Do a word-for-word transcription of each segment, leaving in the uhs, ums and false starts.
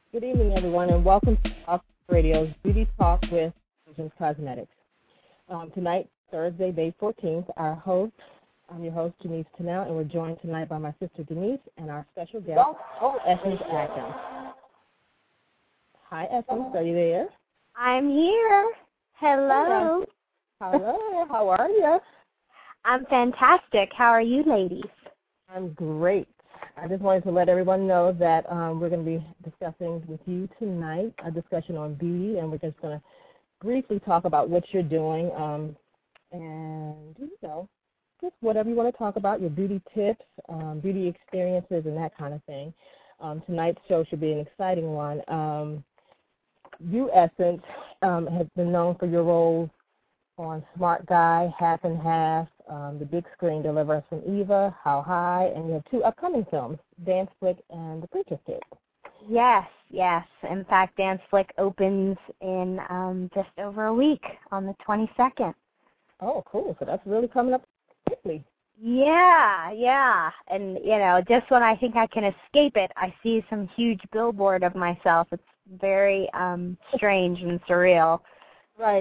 Good evening, everyone, and welcome to Talk Radio's Beauty Talk with Illusions Cosmetics. Um, tonight, Thursday, May fourteenth, our host, I'm your host, Janice Tennell, and we're joined tonight by my sister Denise and our special guest, Essence Atkins. Hi, Essence. Are you there? I'm here. Hello. Hello. How are you? I'm fantastic. How are you, ladies? I'm great. I just wanted to let everyone know that um, we're going to be discussing with you tonight a discussion on beauty, and we're just going to briefly talk about what you're doing um, and, you know, just whatever you want to talk about, your beauty tips, um, beauty experiences, and that kind of thing. Um, tonight's show should be an exciting one. Um, you, Essence, um, has been known for your roles on Smart Guy, Half and Half, um, the big screen Deliver Us from Eva, How High, and you have two upcoming films, Dance Flick and The Preacher's Kid. Yes, yes. In fact, Dance Flick opens in um, just over a week on the twenty-second. Oh, cool. So that's really coming up quickly. Yeah, yeah. And, you know, just when I think I can escape it, I see some huge billboard of myself. It's very um, strange and surreal. Right.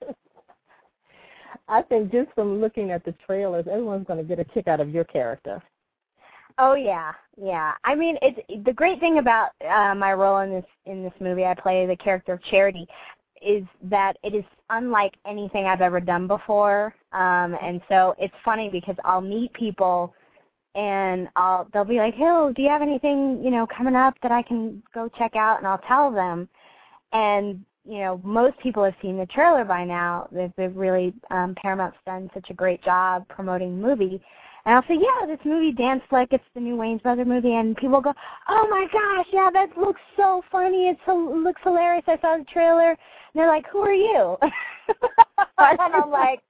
I think just from looking at the trailers, everyone's going to get a kick out of your character. Oh yeah, yeah. I mean, it's the great thing about uh, my role in this in this movie. I play the character of Charity, is that it is unlike anything I've ever done before. Um, and so it's funny because I'll meet people, and I'll they'll be like, "Hill, do you have anything you know coming up that I can go check out?" And I'll tell them, and you know, most people have seen the trailer by now. They've, they've really, um, Paramount's done such a great job promoting the movie. And I'll say, yeah, this movie, Dance Flick, it's the new Wayans Brothers movie. And people go, oh, my gosh, yeah, that looks so funny. It's so, it looks hilarious. I saw the trailer. And they're like, who are you? And I'm like,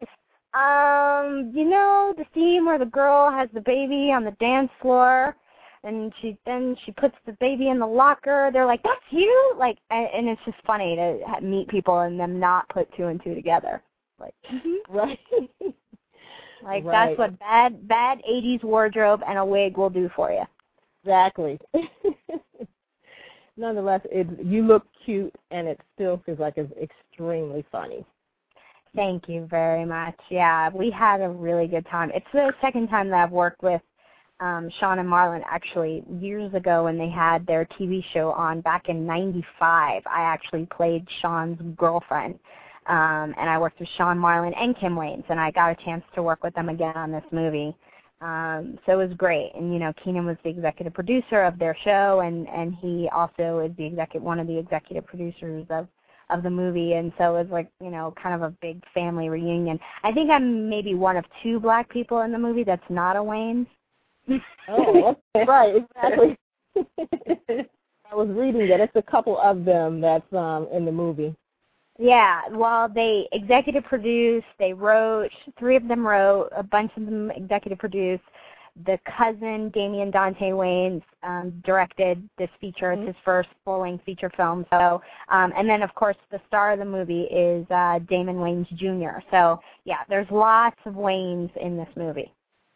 um, you know, the scene where the girl has the baby on the dance floor. And she then she puts the baby in the locker. They're like, "That's you!" Like, and, and it's just funny to meet people and them not put two and two together. Like, mm-hmm. Right, like right. That's what bad bad eighties wardrobe and a wig will do for you. Exactly. Nonetheless, it, you look cute, and it still feels like it's extremely funny. Thank you very much. Yeah, we had a really good time. It's the second time that I've worked with Um, Sean and Marlon. Actually, years ago when they had their T V show on back in ninety-five, I actually played Sean's girlfriend, um, and I worked with Sean, Marlon, and Kim Wayans, and I got a chance to work with them again on this movie. Um, so it was great, and you know, Keenan was the executive producer of their show, and, and he also is the executive one of the executive producers of of the movie, and so it was like, you know, kind of a big family reunion. I think I'm maybe one of two black people in the movie that's not a Wayans. Oh, right, exactly. I was reading that it's a couple of them that's um, in the movie. Yeah, well, they executive produced, they wrote, three of them wrote, a bunch of them executive produced. The cousin, Damian Dante Wayans, um, directed this feature. It's his first full-length feature film. So, um, and then, of course, the star of the movie is uh, Damon Wayans Junior So, yeah, there's lots of Wayans in this movie.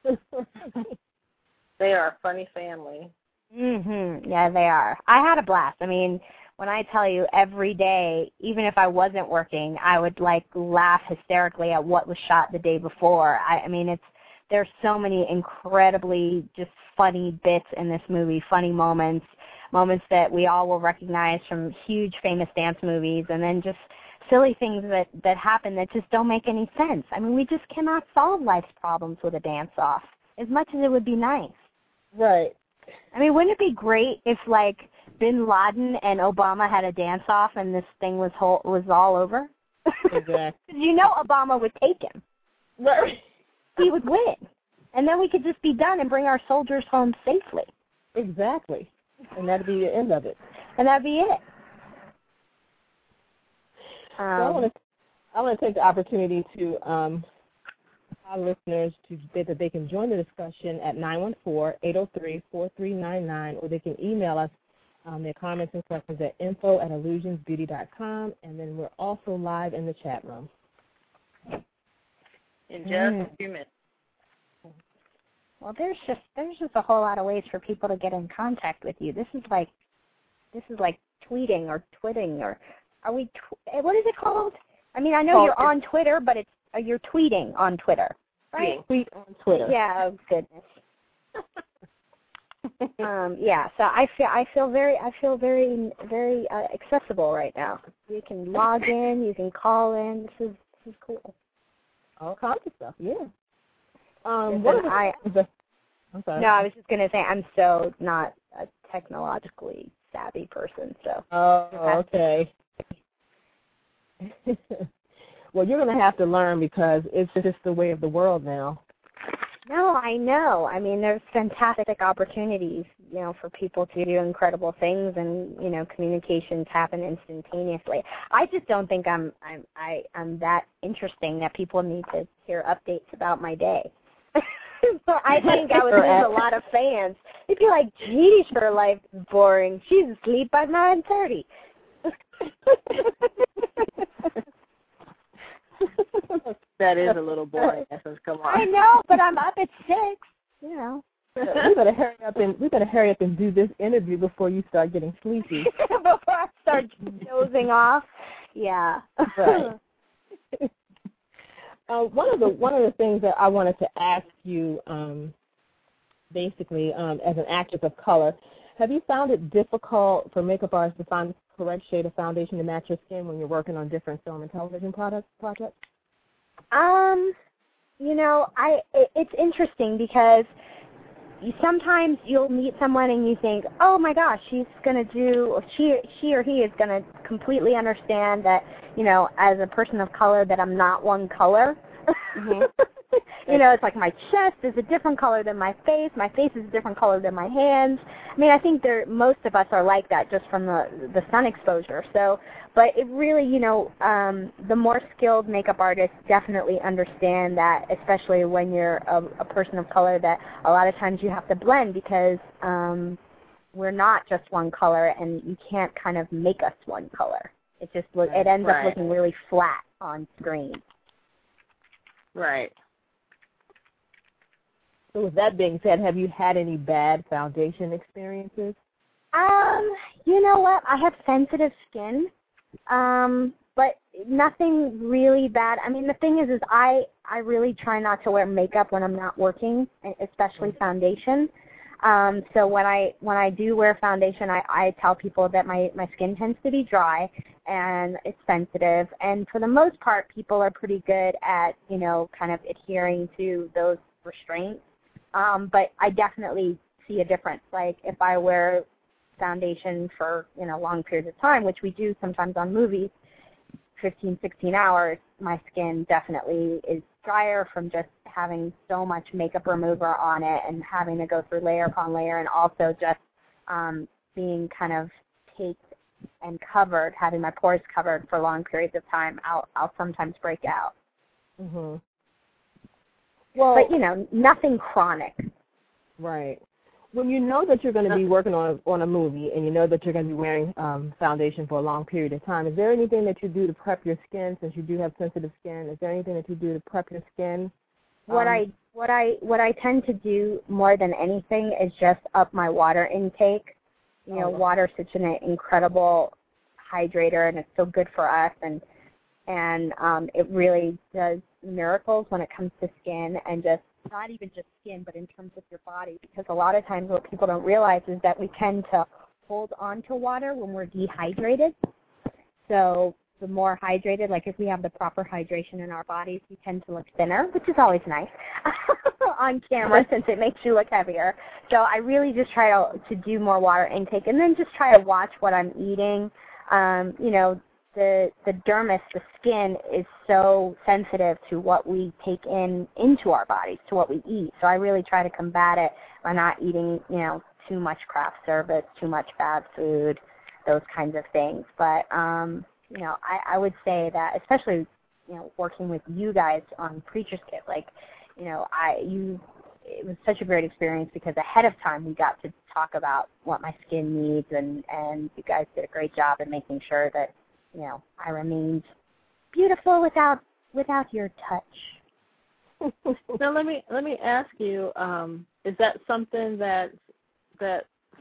They are a funny family. Mhm. Yeah, they are. I had a blast. I mean, when I tell you every day, even if I wasn't working, I would like laugh hysterically at what was shot the day before. I, I mean, it's there's so many incredibly just funny bits in this movie, funny moments, moments that we all will recognize from huge famous dance movies, and then just silly things that that happen that just don't make any sense. I mean, we just cannot solve life's problems with a dance-off, as much as it would be nice. Right. I mean, wouldn't it be great if, like, Bin Laden and Obama had a dance-off and this thing was whole, was all over? Exactly. You know Obama would take him. Right. He would win. And then we could just be done and bring our soldiers home safely. Exactly. And that'd be the end of it. And that'd be it. Um, so I want to I want to take the opportunity to um, our listeners to say that they can join the discussion at nine one four, eight oh three, four three nine nine, or they can email us um, their comments and questions at info at illusions beauty dot com, and then we're also live in the chat room. In just mm. a few minutes. Well, there's just there's just a whole lot of ways for people to get in contact with you. This is like this is like tweeting or twitting or are we? Tw- what is it called? I mean, I know Well, you're on Twitter, but it's uh, you're tweeting on Twitter, right? Tweet on Twitter. Yeah. Oh goodness. um, yeah. So I feel I feel very I feel very very uh, accessible right now. You can log in. You can call in. This is this is cool. All kinds of stuff. Yeah. Um. Listen, What are the, I, the, I'm sorry. No, I was just gonna say I'm so not a technologically savvy person. So. Oh, okay. Well, you're going to have to learn because it's just the way of the world now. No, I know. I mean, there's fantastic opportunities, you know, for people to do incredible things, and you know, communications happen instantaneously. I just don't think I'm I'm I, I'm that interesting that people need to hear updates about my day. So I think I would lose a lot of fans. They'd be like, "Geez, her life is boring. She's asleep by nine thirty." That is a little boring. Come on. I know, but I'm up at six. You know. We better hurry up and we better hurry up and do this interview before you start getting sleepy. Before I start dozing off. Yeah. Right. uh, one of the one of the things that I wanted to ask you, um, basically, um, as an actress of color, have you found it difficult for makeup artists to find the correct shade of foundation to match your skin when you're working on different film and television products projects? Um, you know, I it, it's interesting because you, sometimes you'll meet someone and you think, oh my gosh, she's gonna do, or she she or he is gonna completely understand that, you know, as a person of color, that I'm not one color. Mm-hmm. You know, it's like my chest is a different color than my face. My face is a different color than my hands. I mean, I think there most of us are like that just from the the sun exposure. So, but it really, you know, um, the more skilled makeup artists definitely understand that, especially when you're a, a person of color, that a lot of times you have to blend because um, we're not just one color, and you can't kind of make us one color. It just look, it ends right. up looking really flat on screen. Right. So with that being said, have you had any bad foundation experiences? Um, you know what? I have sensitive skin, um, but nothing really bad. I mean, the thing is, is I, I really try not to wear makeup when I'm not working, especially foundation. Um, so when I when I do wear foundation, I, I tell people that my, my skin tends to be dry and it's sensitive. And for the most part, people are pretty good at, you know, kind of adhering to those restraints. Um, but I definitely see a difference. Like if I wear foundation for, you know, long periods of time, which we do sometimes on movies, fifteen, sixteen hours, my skin definitely is drier from just having so much makeup remover on it and having to go through layer upon layer, and also just um, being kind of caked and covered, having my pores covered for long periods of time. I'll, I'll sometimes break out. Mm-hmm. Well, but, you know, nothing chronic. Right. When you know that you're going to be working on a, on a movie and you know that you're going to be wearing um, foundation for a long period of time, is there anything that you do to prep your skin, since you do have sensitive skin? Is there anything that you do to prep your skin? What um, I what I what I tend to do more than anything is just up my water intake. You know, oh. water is such an incredible hydrator, and it's so good for us, and and um, it really does miracles when it comes to skin, and just not even just skin, but in terms of your body, because a lot of times what people don't realize is that we tend to hold on to water when we're dehydrated. So the more hydrated, like if we have the proper hydration in our bodies, we tend to look thinner, which is always nice on camera since it makes you look heavier. So I really just try to, to do more water intake, and then just try to watch what I'm eating. Um, you know, the the dermis, the skin, is so sensitive to what we take in into our bodies, to what we eat. So I really try to combat it by not eating, you know, too much craft service, too much bad food, those kinds of things. But um, you know, I, I would say that, especially, you know, working with you guys on Preacher's Kit, like, you know, I you it was such a great experience because ahead of time we got to talk about what my skin needs, and and you guys did a great job in making sure that, you know, I remained beautiful without without your touch. Now let me let me ask you: um, is that something that that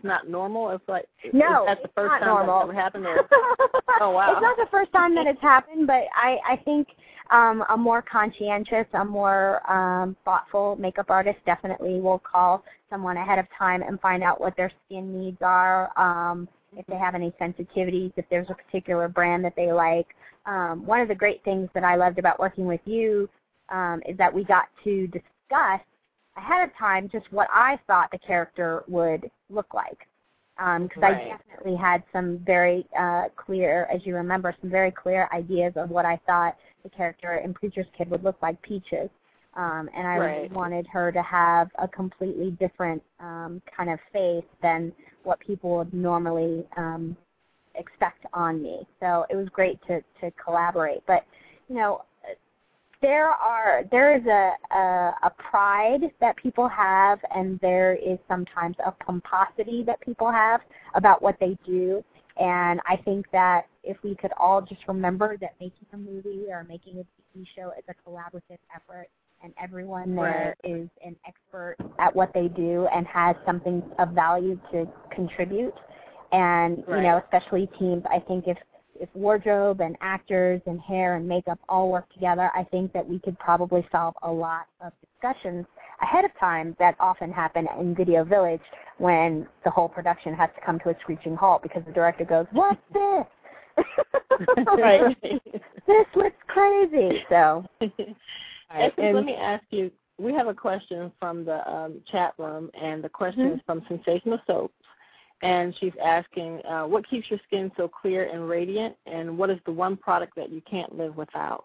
not normal? It's like no, is that the it's first not time normal. that's ever happened? Or, oh wow, it's not the first time that it's happened, but I I think um, a more conscientious, a more um, thoughtful makeup artist definitely will call someone ahead of time and find out what their skin needs are, um, if they have any sensitivities, if there's a particular brand that they like. Um, one of the great things that I loved about working with you um, is that we got to discuss ahead of time just what I thought the character would look like. Because um, right. I definitely had some very uh, clear, as you remember, some very clear ideas of what I thought the character in Preacher's Kid would look like, Peaches. Um, and I right. really wanted her to have a completely different um, kind of face than what people would normally um, expect on me. So it was great to, to collaborate. But, you know, there are there is a, a, a pride that people have, and there is sometimes a pomposity that people have about what they do. And I think that if we could all just remember that making a movie or making a T V show is a collaborative effort, and everyone there right. is an expert at what they do and has something of value to contribute. And, right. you know, especially teams, I think if, if wardrobe and actors and hair and makeup all work together, I think that we could probably solve a lot of discussions ahead of time that often happen in Video Village when the whole production has to come to a screeching halt because the director goes, "What's this? right. This looks crazy." So, right. And let me ask you, we have a question from the um, chat room, and the question mm-hmm. is from Sensational Soaps. And she's asking, uh, what keeps your skin so clear and radiant, and what is the one product that you can't live without?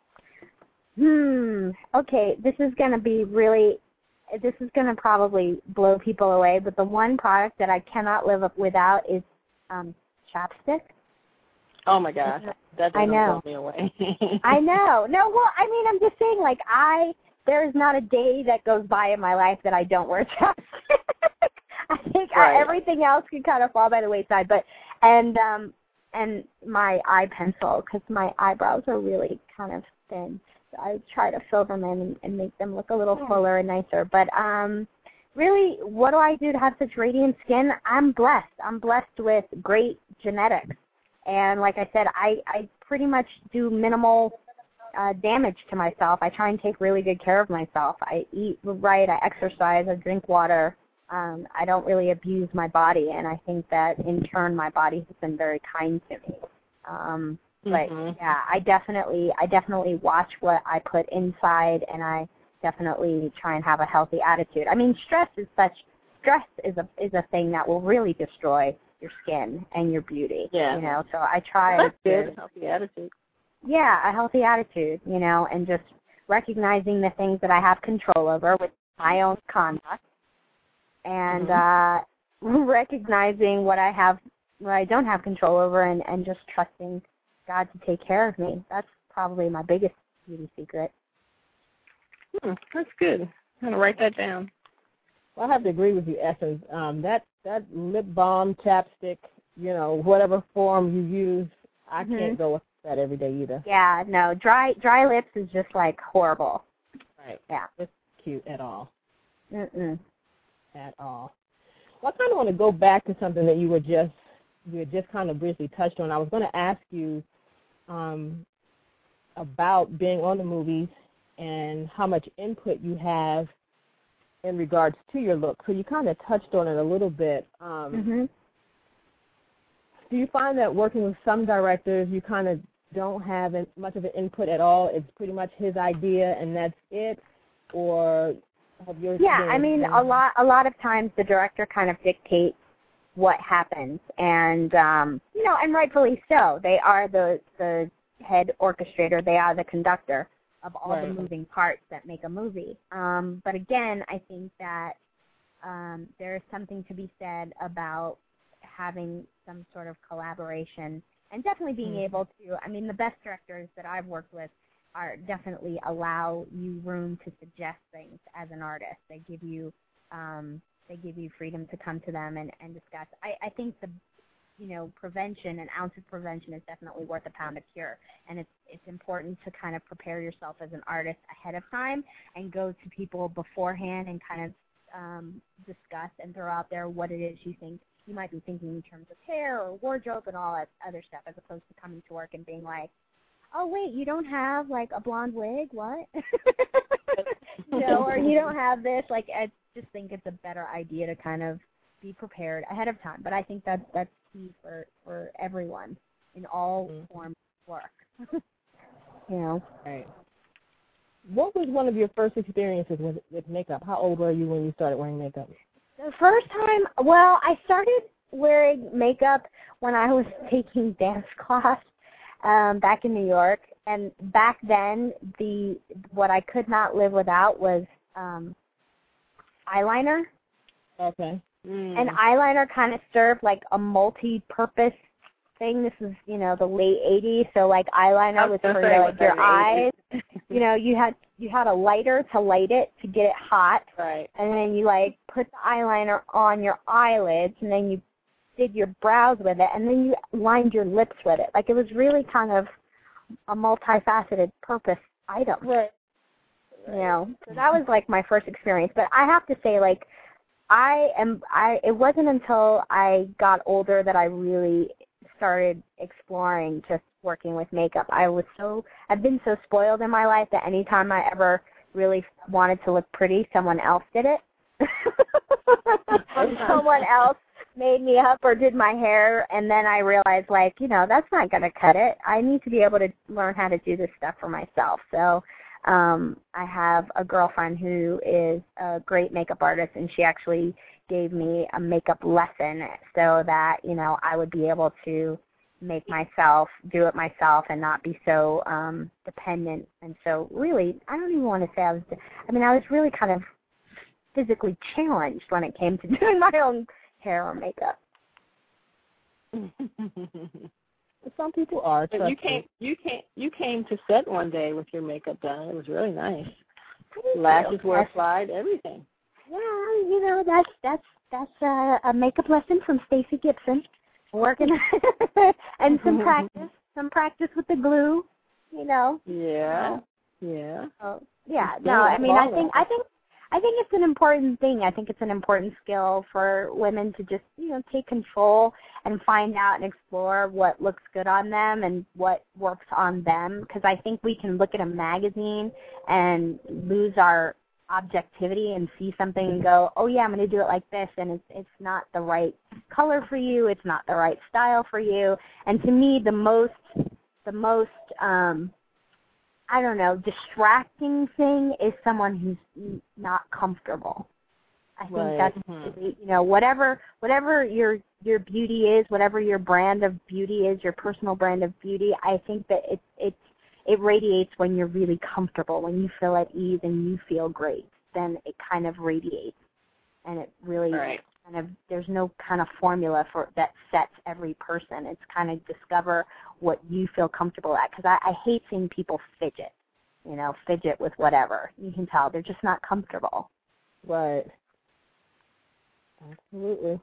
Hmm. Okay, this is going to be really, this is going to probably blow people away, but the one product that I cannot live without is um, chapstick. Oh, my gosh. That doesn't I know. blow me away. I know. No, well, I mean, I'm just saying, like, I, there is not a day that goes by in my life that I don't wear chapstick. I think right. I, everything else can kind of fall by the wayside, but and um and my eye pencil, because my eyebrows are really kind of thin, so I try to fill them in and, and make them look a little fuller and nicer. But um, really, what do I do to have such radiant skin? I'm blessed. I'm blessed with great genetics, and like I said, I I pretty much do minimal uh, damage to myself. I try and take really good care of myself. I eat right. I exercise. I drink water. Um, I don't really abuse my body, and I think that in turn my body has been very kind to me. Um, but mm-hmm. yeah, I definitely, I definitely watch what I put inside, and I definitely try and have a healthy attitude. I mean, stress is such, stress is a is a thing that will really destroy your skin and your beauty. Yeah. You know, so I try. Well, that's to, good. Healthy attitude. Yeah, a healthy attitude. You know, and just recognizing the things that I have control over with my own conduct. And mm-hmm. uh, recognizing what I have, what I don't have control over, and, and just trusting God to take care of me. That's probably my biggest beauty secret. Hmm, that's good. I'm gonna write that down. Well, I have to agree with you, Essence. Um, that that lip balm, chapstick, you know, whatever form you use, I mm-hmm. can't go with that every day either. Yeah, no, dry dry lips is just like horrible. Right. Yeah. It's cute at all. Mm-mm. At all. Well, I kind of want to go back to something that you were just you had just kind of briefly touched on. I was going to ask you um, about being on the movies and how much input you have in regards to your look. So you kind of touched on it a little bit. Um, mm-hmm. Do you find that working with some directors, you kind of don't have much of an input at all? It's pretty much his idea and that's it, or have you? Yeah, I mean, a lot. A lot of times the director kind of dictates what happens, and um, you know, and rightfully so. They are the the head orchestrator. They are the conductor of all right. the moving parts that make a movie. Um, but again, I think that um, there is something to be said about having some sort of collaboration, and definitely being mm-hmm. able to. I mean, the best directors that I've worked with are definitely allow you room to suggest things as an artist. They give you um, they give you freedom to come to them and, and discuss. I, I think the you know prevention, an ounce of prevention is definitely worth a pound of cure, and it's it's important to kind of prepare yourself as an artist ahead of time and go to people beforehand and kind of um, discuss and throw out there what it is you think you might be thinking in terms of hair or wardrobe and all that other stuff, as opposed to coming to work and being like, oh, wait, you don't have, like, a blonde wig? What? You know, or you don't have this. Like, I just think it's a better idea to kind of be prepared ahead of time. But I think that's, that's key for, for everyone in all mm-hmm. forms of work. You know? Right. What was one of your first experiences with, with makeup? How old were you when you started wearing makeup? The first time, well, I started wearing makeup when I was taking dance class um, back in New York. And back then, the what I could not live without was um, eyeliner. Okay. Mm. And eyeliner kind of served like a multi-purpose thing. This is, you know, the late eighties, so like eyeliner was for your, like your eyes. You know, you had you had a lighter to light it to get it hot, right? And then you like put the eyeliner on your eyelids, and then you did your brows with it, and then you lined your lips with it. Like it was really kind of a multifaceted purpose item, right? You know, so that was like my first experience. But I have to say, like, I am I. It wasn't until I got older that I really started exploring just working with makeup. I was so, I've been so spoiled in my life that anytime I ever really wanted to look pretty, someone else did it. Someone else made me up or did my hair, and then I realized, like, you know, that's not going to cut it. I need to be able to learn how to do this stuff for myself. So um, I have a girlfriend who is a great makeup artist, and she actually gave me a makeup lesson so that, you know, I would be able to make myself, do it myself and not be so um, dependent. And so really, I don't even want to say I was, I mean, I was really kind of physically challenged when it came to doing my own hair or makeup. Some people are. But you came, you came, you came to set one day with your makeup done. It was really nice. Lashes were applied, everything. Yeah, you know, that's that's that's a, a makeup lesson from Stacey Gibson. Working and some practice, some practice with the glue, you know. Yeah, yeah. So, yeah, no, I mean, I think, I think, I think it's an important thing. I think it's an important skill for women to just, you know, take control and find out and explore what looks good on them and what works on them. Because I think we can look at a magazine and lose our objectivity and see something and go, oh yeah, I'm going to do it like this, and it's it's not the right color for you, it's not the right style for you. And to me, the most the most um I don't know, distracting thing is someone who's not comfortable. I think right. that's mm-hmm. you know, whatever whatever your your beauty is, whatever your brand of beauty is, your personal brand of beauty, I think that it's it's it radiates when you're really comfortable, when you feel at ease and you feel great. Then it kind of radiates, and it really right. kind of, there's no kind of formula for that sets every person. It's kind of discover what you feel comfortable at. Because I, I hate seeing people fidget, you know, fidget with whatever. You can tell they're just not comfortable. Right. Absolutely.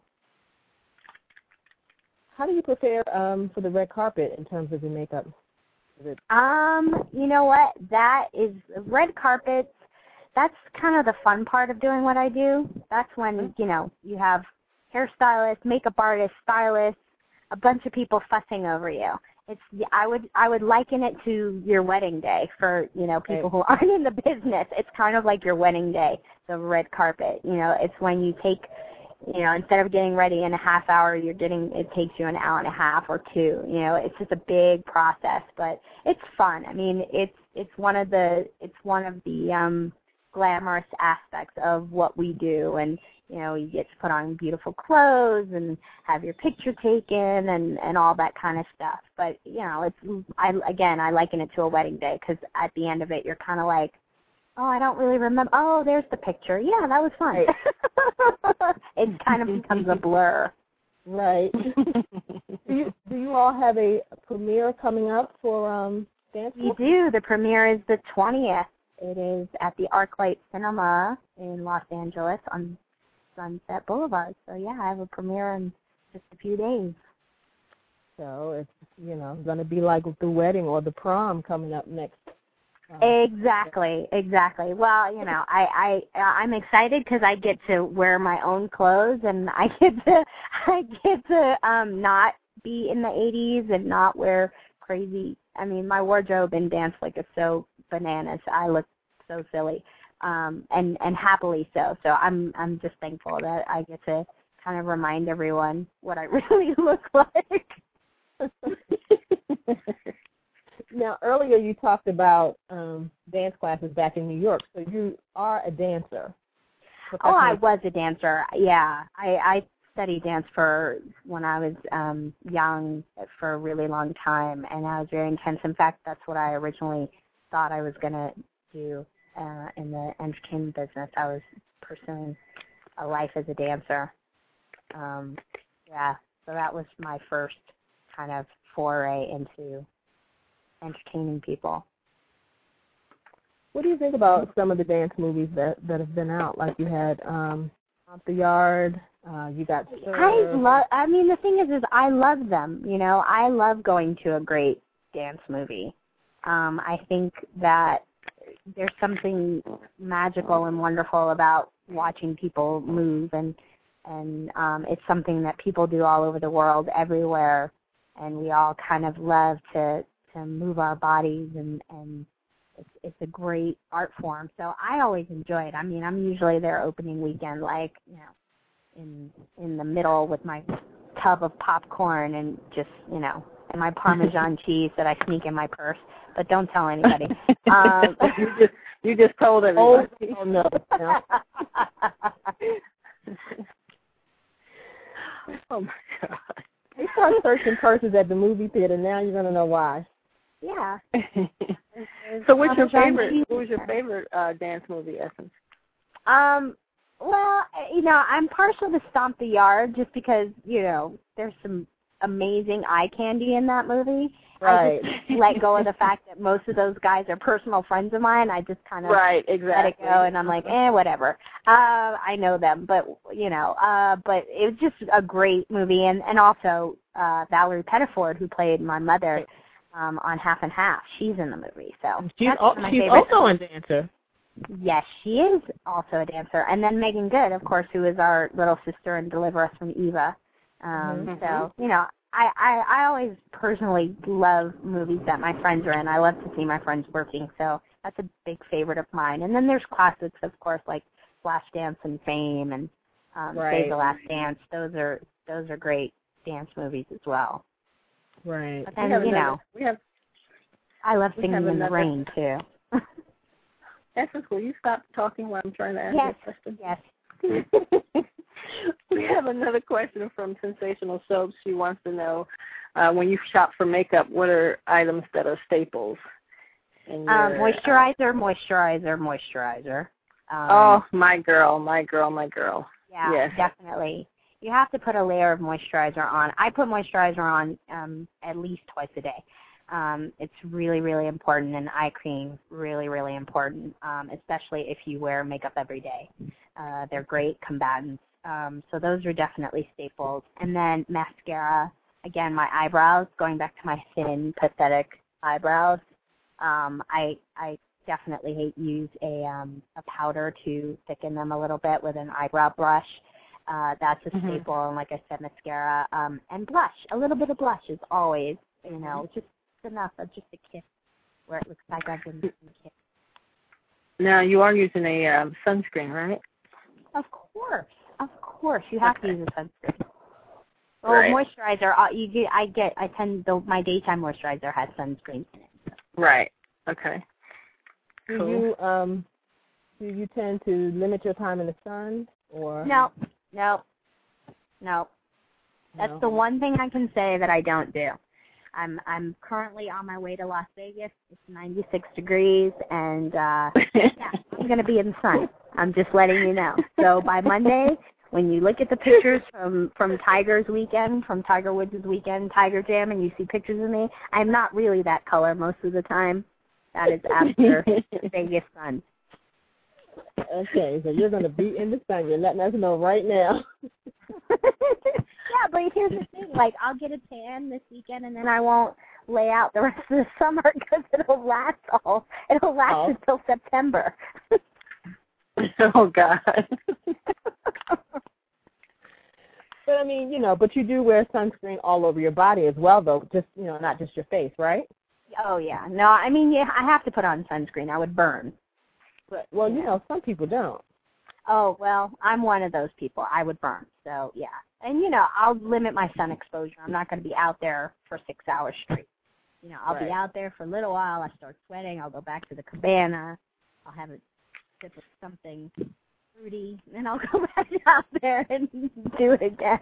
How do you prepare um, for the red carpet in terms of your makeup? Um, you know what? That is red carpets. That's kind of the fun part of doing what I do. That's when, you know, you have hairstylists, makeup artists, stylists, a bunch of people fussing over you. It's I would I would liken it to your wedding day for, you know, people who aren't in the business. It's kind of like your wedding day, the red carpet. You know, it's when you take, you know, instead of getting ready in a half hour, you're getting, it takes you an hour and a half or two. You know, it's just a big process, but it's fun. I mean, it's it's one of the it's one of the um, glamorous aspects of what we do, and you know, you get to put on beautiful clothes and have your picture taken and and all that kind of stuff. But you know, it's I again I liken it to a wedding day because at the end of it, you're kind of like, oh, I don't really remember. Oh, there's the picture. Yeah, that was fun. Right. It kind of becomes a blur. Right. do you do you all have a premiere coming up for um dance? We do. The premiere is the twentieth. It is at the ArcLight Cinema in Los Angeles on Sunset Boulevard. So yeah, I have a premiere in just a few days. So it's, you know, going to be like the wedding or the prom coming up next. Exactly, exactly. Well, you know, I I I'm excited because I get to wear my own clothes, and I get to I get to um not be in the eighties and not wear crazy. I mean, my wardrobe in Dance Flick is so bananas. I look so silly, um, and and happily so. So I'm I'm just thankful that I get to kind of remind everyone what I really look like. Now, earlier you talked about um, dance classes back in New York, so you are a dancer. Oh, I was a dancer. Yeah, I, I studied dance for when I was um, young for a really long time, and I was very intense. In fact, that's what I originally thought I was going to do uh, in the entertainment business. I was pursuing a life as a dancer. Um, yeah, so that was my first kind of foray into entertaining people. What do you think about some of the dance movies that, that have been out? Like you had um, Stomp the Yard, uh, you got Sir. I love, I mean, the thing is, is I love them. You know, I love going to a great dance movie. Um, I think that there's something magical and wonderful about watching people move, and and um, it's something that people do all over the world, everywhere, and we all kind of love to to move our bodies, and, and it's, it's a great art form. So I always enjoy it. I mean, I'm usually there opening weekend, like, you know, in in the middle with my tub of popcorn and just, you know, and my Parmesan cheese that I sneak in my purse, but don't tell anybody. Um, you just you just told everybody. Oh, oh no. no. Oh my God. They start searching purses at the movie theater. Now you're gonna know why. Yeah. So what's your favorite? What was your favorite uh, dance movie, Essence? Um. Well, you know, I'm partial to Stomp the Yard just because, you know, there's some amazing eye candy in that movie. Right. I just let go of the fact that most of those guys are personal friends of mine. I just kind of right, exactly. let it go, and I'm like, eh, whatever. Uh, I know them, but, you know, uh, but it was just a great movie. And, and also uh, Valerie Pettiford, who played my mother um, on Half and Half, she's in the movie. So she's, that's al- she's also a dancer. Yes, she is also a dancer. And then Megan Good, of course, who is our little sister in Deliver Us from Eva. Um, mm-hmm. So, you know, I, I, I always personally love movies that my friends are in. I love to see my friends working, so that's a big favorite of mine. And then there's classics, of course, like Flashdance and Fame and um, right. Save the Last Dance. Those are those are great dance movies as well. Right. But then, you another, know, we have, I love singing in another, the rain, too. Essence, will you stop talking while I'm trying to ask yes, you a question? Yes. We have another question from Sensational Soaps. She wants to know, uh, when you shop for makeup, what are items that are staples? In your, um, moisturizer, uh, moisturizer, moisturizer. Um, oh, my girl, my girl, my girl. Yeah, yes. definitely. You have to put a layer of moisturizer on. I put moisturizer on um, at least twice a day. Um, it's really, really important, and eye cream, really, really important, um, especially if you wear makeup every day. Uh, they're great combatants. Um, so those are definitely staples. And then mascara, again, my eyebrows, going back to my thin, pathetic eyebrows. Um, I I definitely hate use a um, a powder to thicken them a little bit with an eyebrow brush. Uh, that's a mm-hmm. staple, and like I said, mascara um, and blush. A little bit of blush is always, you know, just enough of just a kiss where it looks like I've been kissed. Now you are using a um, sunscreen, right? Of course, of course, you have okay. to use a sunscreen. Well, right. moisturizer, uh, you get, I get, I tend, the, my daytime moisturizer has sunscreen in it. Right. Okay. Do cool. you um do you tend to limit your time in the sun, or no, no, no? That's no. the one thing I can say that I don't do. I'm I'm currently on my way to Las Vegas. It's ninety-six degrees, and uh, yeah, I'm going to be in the sun. I'm just letting you know. So by Monday, when you look at the pictures from, from Tiger's weekend, from Tiger Woods' weekend, Tiger Jam, and you see pictures of me, I'm not really that color most of the time. That is after Vegas sun. Okay, so you're going to be in the sun. You're letting us know right now. Yeah, but here's the thing. Like, I'll get a tan this weekend, and then I won't lay out the rest of the summer because it'll last all. It'll last Oh. until September. Oh God. But I mean, you know, but you do wear sunscreen all over your body as well, though. Just you know, not just your face, right? Oh yeah. No, I mean, yeah, I have to put on sunscreen. I would burn. But well, you know, some people don't. Oh well, I'm one of those people. I would burn. So yeah, and you know, I'll limit my sun exposure. I'm not going to be out there for six hours straight. You know, I'll Right. be out there for a little while. I start sweating. I'll go back to the cabana. I'll have a sip of something fruity, and I'll go back out there and do it again.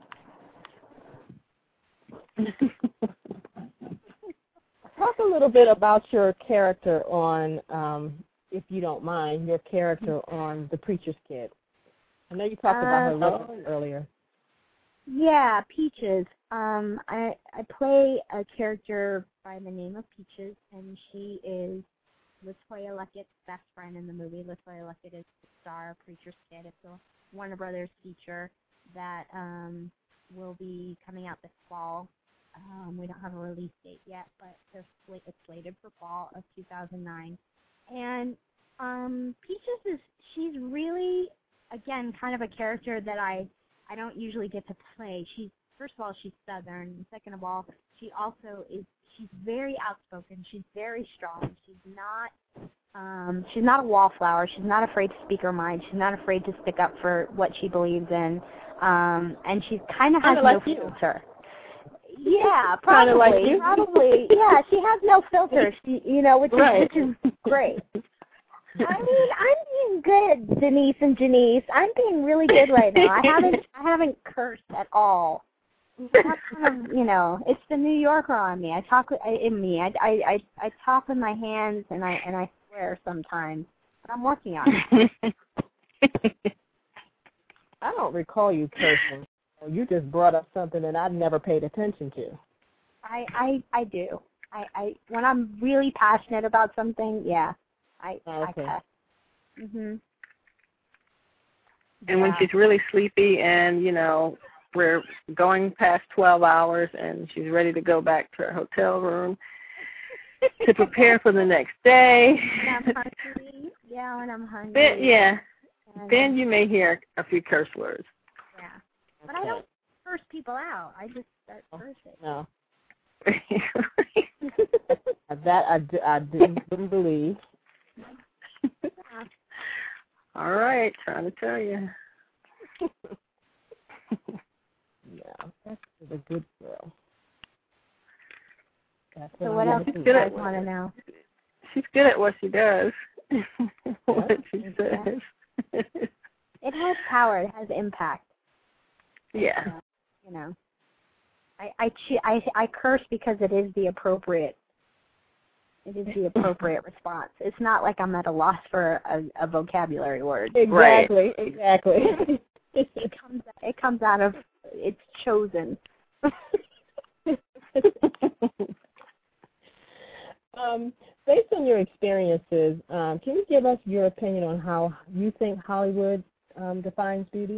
Talk a little bit about your character on, um, if you don't mind, your character on The Preacher's Kid. I know you talked about her a little Uh, earlier. Yeah, Peaches. Um, I I play a character by the name of Peaches, and she is LaToya Luckett's best friend in the movie. LaToya Luckett is the star of Preacher's Kid. It's a Warner Brothers feature that um, will be coming out this fall. Um, we don't have a release date yet, but they're sl- it's slated for fall of two thousand nine. And um, Peaches is she's really, again, kind of a character that I I don't usually get to play. She's first of all she's Southern, and second of all she also is she's very outspoken. She's very strong. She's not um, she's not a wallflower. She's not afraid to speak her mind. She's not afraid to stick up for what she believes in. Um, and she kind of has Kinda no like you. filter. Yeah, Kinda probably, like you. probably. Yeah, she has no filter. She, you know, which is Right. which is great. I mean, I'm being good, Denise and Janice. I'm being really good right now. I haven't, I haven't cursed at all. That's kind of, you know, it's the New Yorker on me. I talk with, I, in me. I, I, I, I talk with my hands and I, and I swear sometimes. But I'm working on it. I don't recall you cursing. You just brought up something that I never paid attention to. I, I, I do. I, I, when I'm really passionate about something, yeah, I, Okay. I cuss. Mhm. And when Yeah. she's really sleepy and, you know, we're going past twelve hours and she's ready to go back to her hotel room to prepare for the next day. When I'm hungry, yeah, when I'm hungry. Then, yeah, and, then you may hear a few curse words. yeah. But I don't curse people out. I just start cursing. No. That I, d- I didn't, wouldn't believe. Yeah. All right, trying to tell you. Yeah, that's a good girl. That's So I what else wanted do to you good guys at- want to know? She's good at what she does. What she Yeah. says. It has power. It has impact. Yeah. So, you know, I I, che- I I curse because it is the appropriate. It is the appropriate response. It's not like I'm at a loss for a, a vocabulary word. Exactly, exactly. It comes it comes out of it's chosen. um, based on your experiences, um, can you give us your opinion on how you think Hollywood um, defines beauty?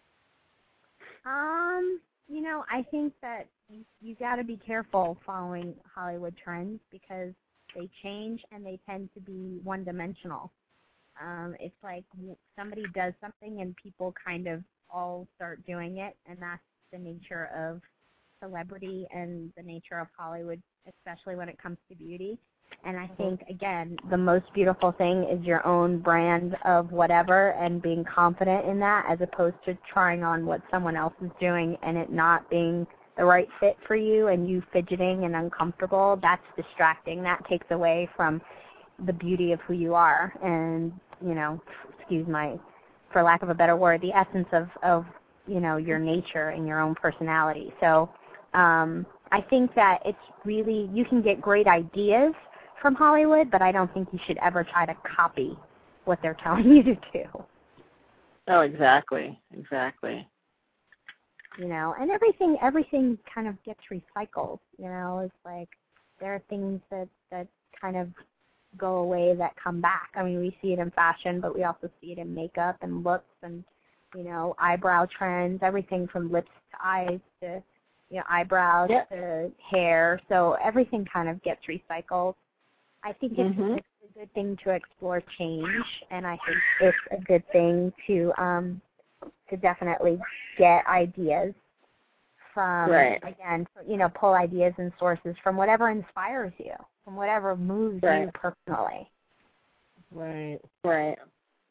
Um, you know, I think that you, you got to be careful following Hollywood trends because they change and they tend to be one-dimensional. Um, it's like somebody does something and people kind of all start doing it, and that's the nature of celebrity and the nature of Hollywood, especially when it comes to beauty. And I think, again, the most beautiful thing is your own brand of whatever and being confident in that as opposed to trying on what someone else is doing and it not being the right fit for you and you fidgeting and uncomfortable. That's distracting. That takes away from the beauty of who you are and, you know, excuse my, for lack of a better word, the essence of, of you know, your nature and your own personality. So um, I think that it's really, you can get great ideas from Hollywood, but I don't think you should ever try to copy what they're telling you to do. Oh, exactly, exactly. You know, and everything, everything kind of gets recycled. You know, it's like there are things that that kind of go away that come back. I mean, we see it in fashion, but we also see it in makeup and looks and, you know, eyebrow trends, everything from lips to eyes to, you know, eyebrows yep. to hair. So everything kind of gets recycled. I think it's, mm-hmm. it's a good thing to explore change, and I think it's a good thing to um, to definitely get ideas from, right. again, you know, pull ideas and sources from whatever inspires you, from whatever moves right. you personally. Right. Right.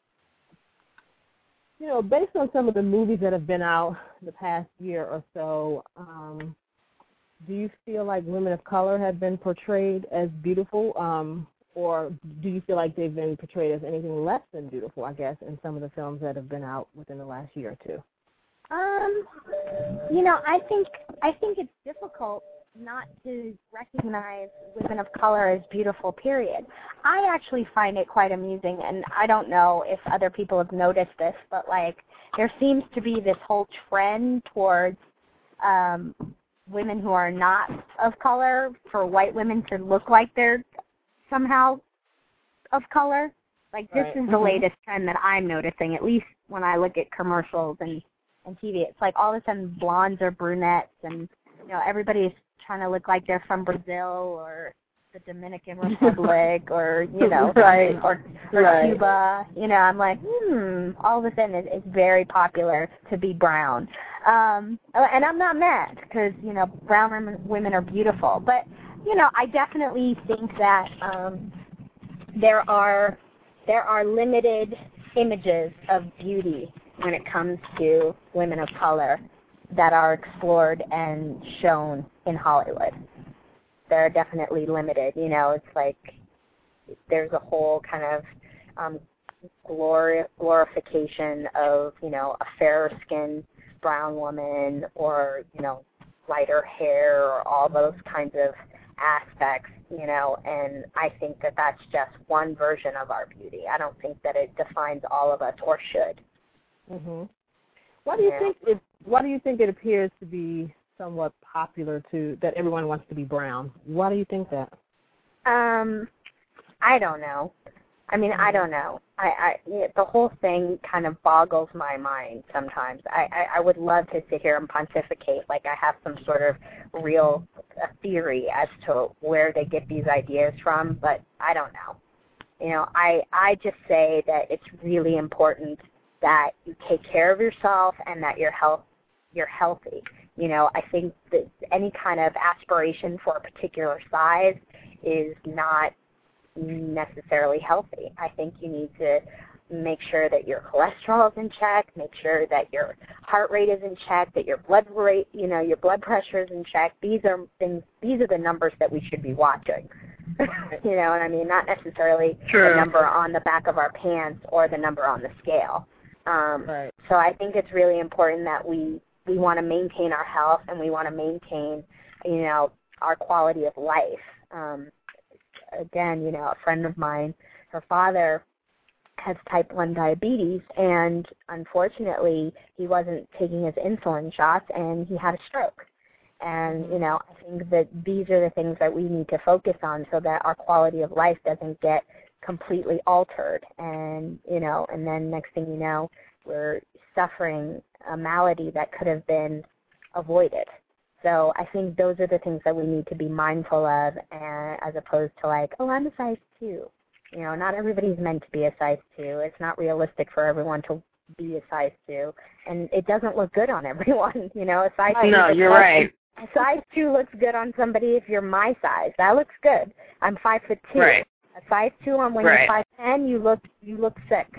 You know, based on some of the movies that have been out the past year or so, um, do you feel like women of color have been portrayed as beautiful, um, or do you feel like they've been portrayed as anything less than beautiful, I guess, in some of the films that have been out within the last year or two? Um, you know, I think I think it's difficult not to recognize women of color as beautiful, period. I actually find it quite amusing, and I don't know if other people have noticed this, but, like, there seems to be this whole trend towards um, women who are not of color, for white women to look like they're somehow of color. Like, this right. is the mm-hmm. latest trend that I'm noticing, at least when I look at commercials and, and T V. It's like all of a sudden blondes are brunettes, and, you know, everybody's trying to look like they're from Brazil or the Dominican Republic or, you know, right. or, or right. Cuba. You know, I'm like, hmm, all of a sudden it, it's very popular to be brown. Um, and I'm not mad because, you know, brown women, women are beautiful. But, you know, I definitely think that um, there are there are limited images of beauty when it comes to women of color that are explored and shown in Hollywood. They're definitely limited. You know, it's like there's a whole kind of um, glori- glorification of, you know, a fairer-skinned brown woman or, you know, lighter hair or all those kinds of aspects, you know, and I think that that's just one version of our beauty. I don't think that it defines all of us or should. Mm-hmm. Why do you Yeah. think it? Why do you think it appears to be somewhat popular to that everyone wants to be brown? Why do you think that? Um, I don't know. I mean, I don't know. I, I the whole thing kind of boggles my mind sometimes. I, I, I would love to sit here and pontificate like I have some sort of real uh, theory as to where they get these ideas from, but I don't know. You know, I I just say that it's really important that you take care of yourself and that you're health you're healthy. You know, I think that any kind of aspiration for a particular size is not necessarily healthy. I think you need to make sure that your cholesterol is in check, make sure that your heart rate is in check, that your blood rate, you know, your blood pressure is in check. These are things. These are the numbers that we should be watching. You know what I mean? Not necessarily True. the number on the back of our pants or the number on the scale. Um, right. So I think it's really important that we we want to maintain our health and we want to maintain, you know, our quality of life. Um, again, you know, a friend of mine, her father has type one diabetes, and unfortunately he wasn't taking his insulin shots, and he had a stroke. And, you know, I think that these are the things that we need to focus on so that our quality of life doesn't get completely altered. And, you know, and then next thing you know, we're suffering a malady that could have been avoided. So I think those are the things that we need to be mindful of, and as opposed to like, oh, I'm a size two. You know, not everybody's meant to be a size two. It's not realistic for everyone to be a size two, and it doesn't look good on everyone. You know, a size two. No, you're right. A size two looks good on somebody if you're my size. That looks good. I'm five foot two. Right. A size two on when right. you're five ten, you look you look sick.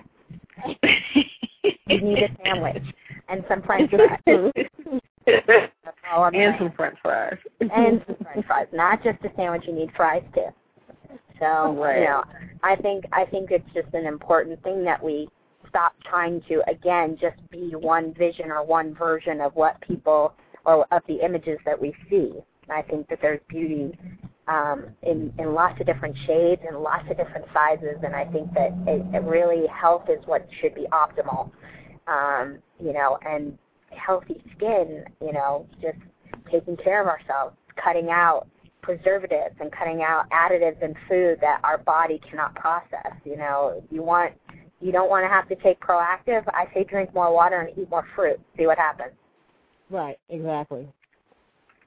You need a sandwich and some French fries. That's all I'm and saying. some French fries. And some French fries. Not just a sandwich, you need fries too. So, right. you know, I think I think it's just an important thing that we stop trying to, again, just be one vision or one version of what people, or of the images that we see. I think that there's beauty um, in, in lots of different shades and lots of different sizes, and I think that it, it really health is what should be optimal, um, you know, and healthy skin, you know, just taking care of ourselves, cutting out preservatives and cutting out additives in food that our body cannot process. You know, you want, you don't want to have to take Proactive. I say drink more water and eat more fruit. See what happens. Right, exactly.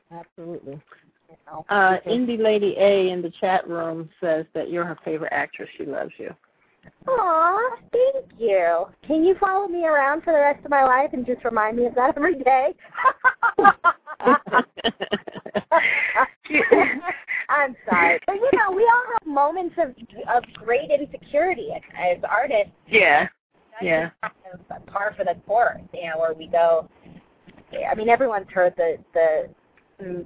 Absolutely. Uh, Indie Lady A in the chat room says that you're her favorite actress. She loves you. Aw, thank you. Can you follow me around for the rest of my life and just remind me of that every day? I'm sorry. But, you know, we all have moments of of great insecurity as, as artists. Yeah. That's yeah. Kind of par for the course, you know, where we go. I mean, everyone's heard the, the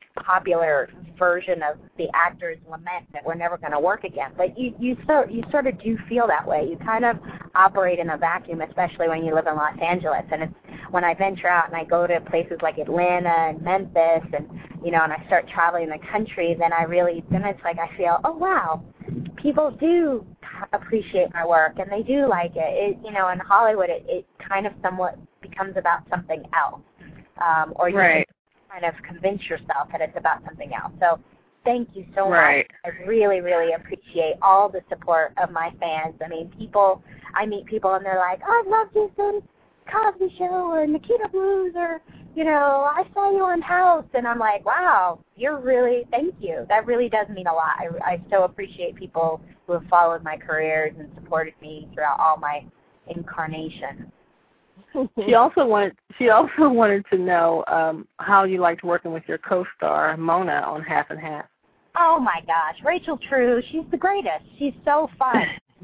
popular version of the actor's lament that we're never going to work again. But you, you, so, you sort of do feel that way. You kind of operate in a vacuum, especially when you live in Los Angeles. And it's when I venture out and I go to places like Atlanta and Memphis and, you know, and I start traveling the country, then I really, then it's like I feel, oh, wow, people do appreciate my work and they do like it. It you know, in Hollywood, it, it kind of somewhat becomes about something else. Um, or you right. kind of convince yourself that it's about something else. So thank you so right. much. I really, really appreciate all the support of my fans. I mean, people, I meet people and they're like, oh, I love you since Cosby Show or Nikita Blues or, you know, I saw you on House. And I'm like, wow, you're really, thank you. That really does mean a lot. I, I so appreciate people who have followed my careers and supported me throughout all my incarnations. She also wanted. She also wanted to know um, how you liked working with your co-star Mona on Half and Half. Oh my gosh, Rachel True, she's the greatest. She's so fun.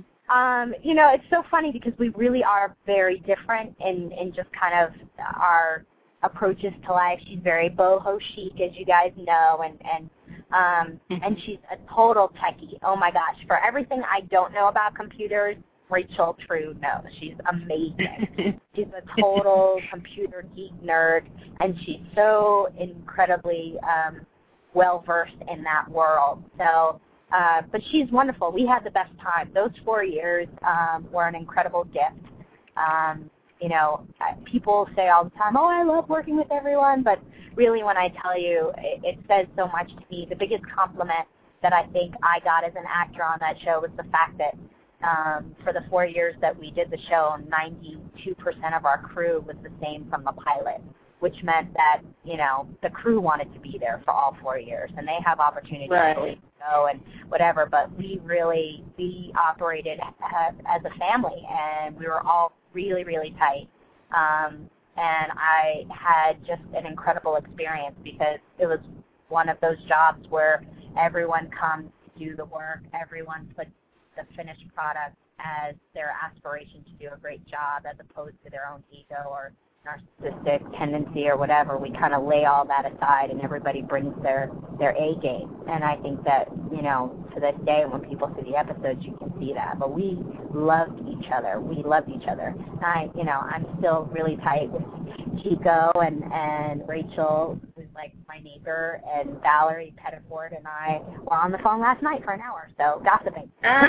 um, you know, it's so funny because we really are very different in in just kind of our approaches to life. She's very boho chic, as you guys know, and and um, and she's a total techie. Oh my gosh, for everything I don't know about computers, Rachel True knows. She's amazing. She's a total computer geek nerd, and she's so incredibly um, well-versed in that world. So, uh, but she's wonderful. We had the best time. Those four years um, were an incredible gift. Um, you know, people say all the time, oh, I love working with everyone, but really when I tell you, it, it says so much to me. The biggest compliment that I think I got as an actor on that show was the fact that Um, for the four years that we did the show, ninety-two percent of our crew was the same from the pilot, which meant that, you know, the crew wanted to be there for all four years, and they have opportunities right. to go and whatever, but we really, we operated as, as a family, and we were all really, really tight. Um, and I had just an incredible experience because it was one of those jobs where everyone comes to do the work, everyone puts the finished product as their aspiration to do a great job as opposed to their own ego or narcissistic tendency or whatever. We kind of lay all that aside and everybody brings their, their A game. And I think that, you know, to this day when people see the episodes, you can see that. But we loved each other. We loved each other. And I, you know, I'm still really tight with Chico and, and Rachel, who's like my neighbor, and Valerie Pettiford and I were on the phone last night for an hour, so gossiping.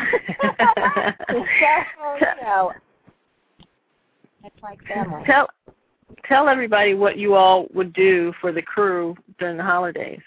so, you know, it's like family. Tell, tell everybody what you all would do for the crew during the holidays.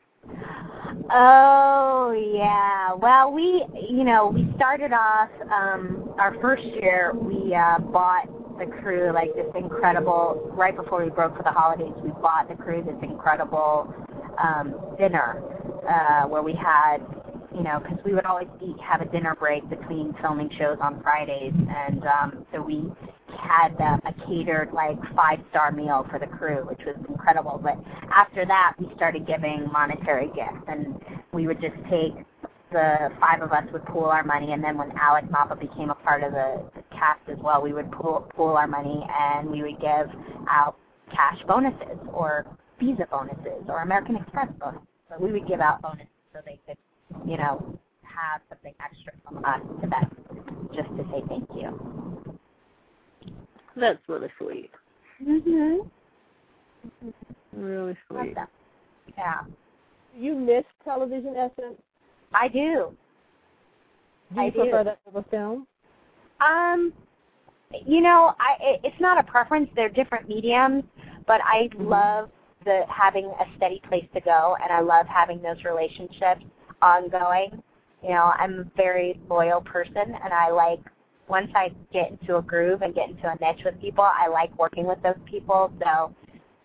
Oh, yeah. Well, we, you know, we started off, um, our first year, we uh, bought the crew like this incredible, right before we broke for the holidays, we bought the crew this incredible um, dinner uh, where we had, you know, because we would always eat, have a dinner break between filming shows on Fridays, and um, so we had um, a catered, like, five-star meal for the crew, which was incredible. But after that, we started giving monetary gifts, and we would just take, the five of us would pool our money, and then when Alec Mapa became a part of the, the cast as well, we would pool, pool our money, and we would give out cash bonuses, or Visa bonuses, or American Express bonuses. So we would give out bonuses so they could, you know, have something extra from us to them, just to say thank you. That's really sweet. Mhm. Really sweet. Yeah. You miss television, Essence? I do. Do you I prefer do. that over film? Um, you know, I it, it's not a preference. They're different mediums, but I mm-hmm. love the having a steady place to go, and I love having those relationships ongoing. You know, I'm a very loyal person, and I like, once I get into a groove and get into a niche with people, I like working with those people. So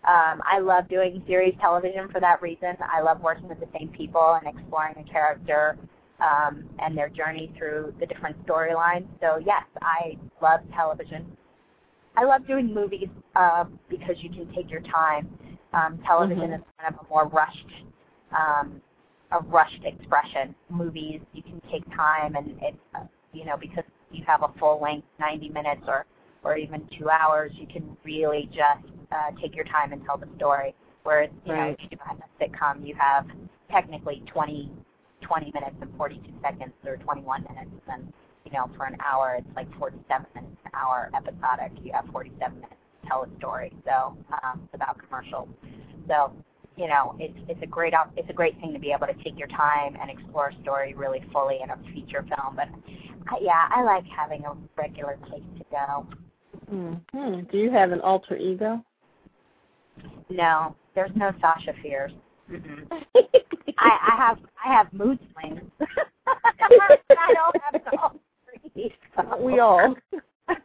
Um, I love doing series television for that reason. I love working with the same people and exploring a character um, and their journey through the different storylines. So, yes, I love television. I love doing movies uh, because you can take your time. Um, television mm-hmm. is kind of a more rushed, um, a rushed expression. Movies, you can take time, and it's, uh, you know, because you have a full-length ninety minutes or, or even two hours, you can really just uh, take your time and tell the story. Whereas, you right. know, if you have a sitcom, you have technically twenty, twenty minutes and forty-two seconds or twenty-one minutes. And, you know, for an hour, it's like forty-seven minutes an hour episodic. You have forty-seven minutes to tell a story. So um, without commercials. So, you know, it's it's a great op- it's a great thing to be able to take your time and explore a story really fully in a feature film. But I, yeah, I like having a regular place to go. Mm-hmm. Do you have an alter ego? No, there's no Sasha Fierce. Mm-mm. I, I have I have mood swings. I don't have an alter ego. We all. Uh,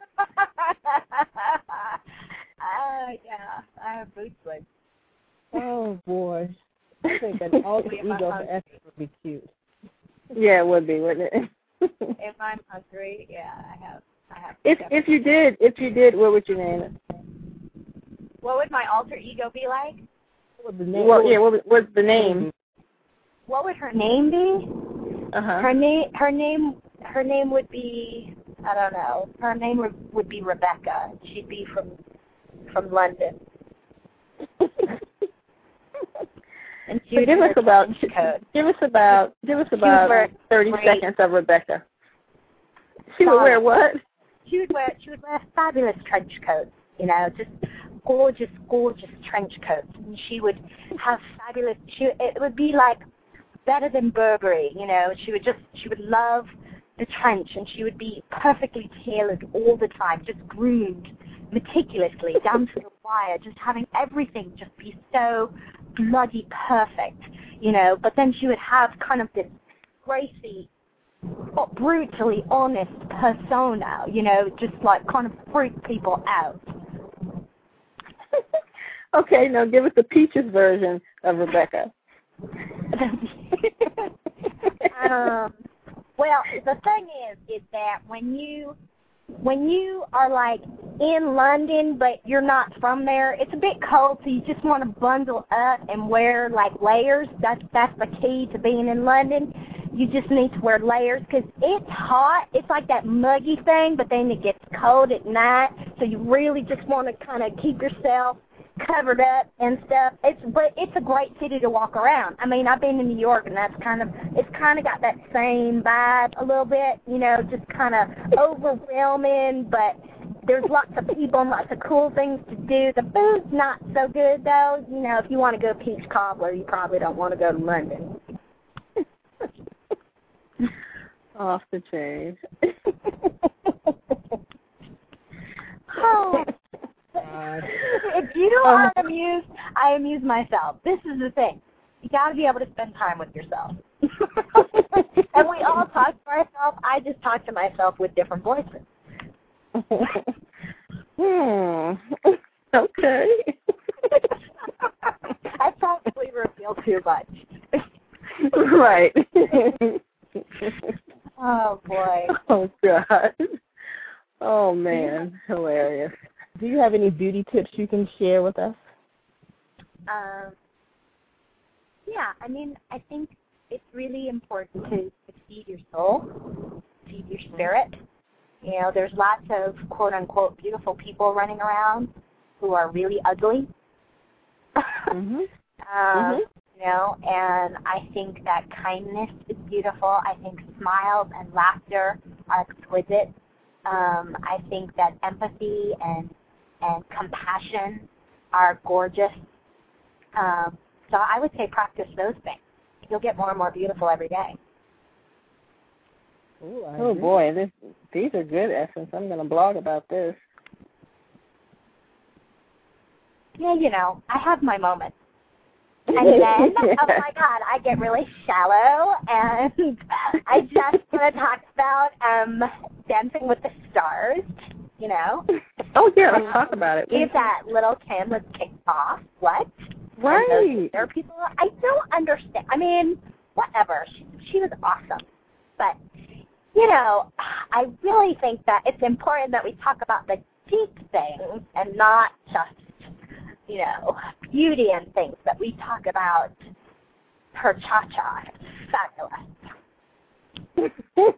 yeah, I have mood swings. Oh boy, I think an alter ego for Esther would be cute. Yeah, it would be, wouldn't it? If I'm hungry, yeah, I have. I have. If if you did, if you did, what would you name it? What would my alter ego be like? What would the name? Well, yeah, what what's the name? What would her name be? Uh huh. Her name, her name, her name would be. I don't know. Her name would, would be Rebecca. She'd be from from London. And so give us about give us about give us about thirty great. seconds of Rebecca. She would wear what? She would wear she would wear fabulous trench coats, you know, just gorgeous, gorgeous trench coats. And she would have fabulous. She it would be like better than Burberry, you know. She would just she would love the trench, and she would be perfectly tailored all the time, just groomed meticulously down to the wire, just having everything just be so bloody perfect, you know. But then she would have kind of this racy, brutally honest persona, you know, just like kind of freak people out. Okay, now give us the Peaches version of Rebecca. um, well, the thing is, is that when you when you are like in London, but you're not from there, it's a bit cold, so you just want to bundle up and wear like layers. That's that's the key to being in London. You just need to wear layers because it's hot. It's like that muggy thing, but then it gets cold at night, so you really just want to kind of keep yourself covered up and stuff. It's but it's a great city to walk around. I mean, I've been in New York, and that's kind of it's kind of got that same vibe a little bit, you know, just kind of overwhelming. But there's lots of people and lots of cool things to do. The food's not so good though. You know, if you want to go peach cobbler, you probably don't want to go to London. Off the chain. Oh. God. If you know how to amuse, I amuse myself. This is the thing. You got to be able to spend time with yourself. And we all talk to ourselves. I just talk to myself with different voices. Hmm. Okay. I probably reveal too much. Right. Oh, boy. Oh, God. Oh, man. Hilarious. Do you have any beauty tips you can share with us? Um, yeah, I mean, I think it's really important to, to feed your soul, feed your spirit. You know, there's lots of quote-unquote beautiful people running around who are really ugly. Mm-hmm. um, mm-hmm. You know, and I think that kindness is beautiful. I think smiles and laughter are exquisite. Um, I think that empathy and and compassion are gorgeous. Um, so I would say practice those things. You'll get more and more beautiful every day. Ooh, oh, boy, this, these are good essence. I'm going to blog about this. Yeah, you know, I have my moments. And then, oh, my God, I get really shallow, and I just want to talk about um, Dancing with the Stars, you know, the Oh, yeah, let's talk about it. If that little Kim was kicked off, what? Right. There are people, I don't understand. I mean, whatever. She, she was awesome. But, you know, I really think that it's important that we talk about the deep things and not just, you know, beauty and things, that we talk about her cha-cha. Fabulous.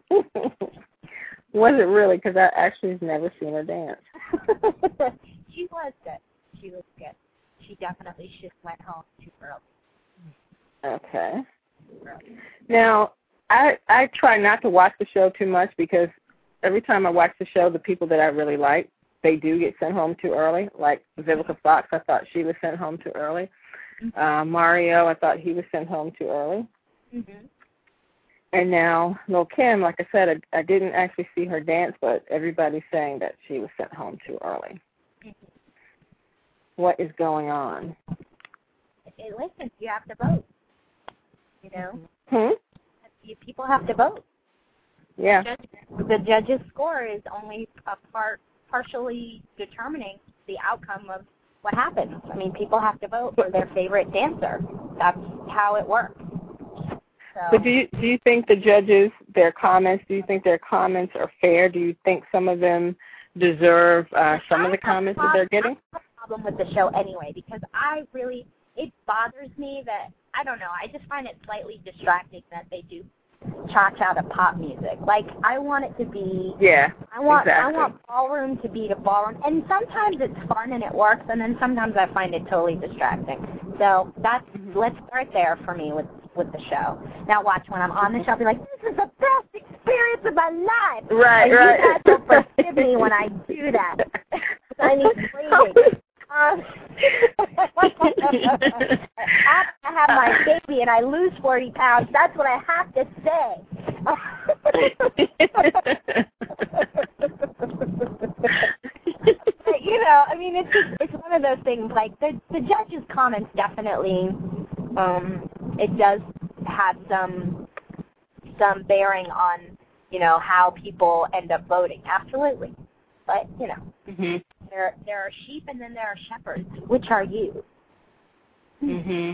Was it really? Because I actually have never seen her dance. She was good. She was good. She definitely just went home too early. Okay. Too early. Now, I I try not to watch the show too much because every time I watch the show, the people that I really like, they do get sent home too early. Like Vivica Fox, I thought she was sent home too early. Mm-hmm. Uh, Mario, I thought he was sent home too early. Mm-hmm. And now, Lil' Kim, like I said, I, I didn't actually see her dance, but everybody's saying that she was sent home too early. Mm-hmm. What is going on? Hey, listen, you have to vote. You know? Hmm? You, people have to vote. Yeah. The, judge, the judge's score is only a part, partially determining the outcome of what happens. I mean, people have to vote for their favorite dancer. That's how it works. So. But do you do you think the judges, their comments, do you think their comments are fair? Do you think some of them deserve uh, some of the comments that they're getting? I have a problem with the show anyway, because I really, it bothers me that, I don't know, I just find it slightly distracting that they do cha-cha to pop music. Like, I want it to be, yeah, I want exactly. I want ballroom to be to ballroom, and sometimes it's fun and it works, and then sometimes I find it totally distracting. So that's, mm-hmm. let's start there for me with with the show. Now watch, when I'm on the show, I'll be like, this is the best experience of my life. Right, and right. You guys will forgive me when I do that. I need breathing. Um, after I have my baby and I lose forty pounds, that's what I have to say. But, you know, I mean, it's just, it's one of those things, like, the, the judge's comments definitely, um, it does have some some bearing on, you know, how people end up voting. Absolutely. But, you know, mm-hmm. there there are sheep and then there are shepherds. Which are you? Mhm.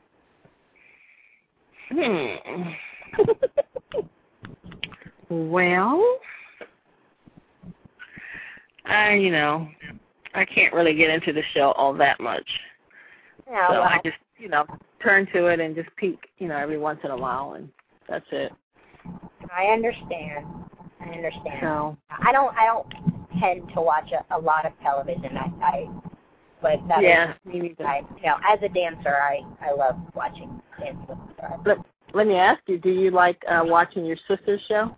Hmm. Well, I, you know, I can't really get into the show all that much. Yeah, so well. I just, you know, turn to it and just peek, you know, every once in a while, and that's it. I understand. I understand. So I don't. I don't tend to watch a, a lot of television. I, I but that yeah, is, me neither. I, you know, as a dancer, I I love watching Dancing with the Stars. Let Let me ask you: do you like uh, watching your sister's show?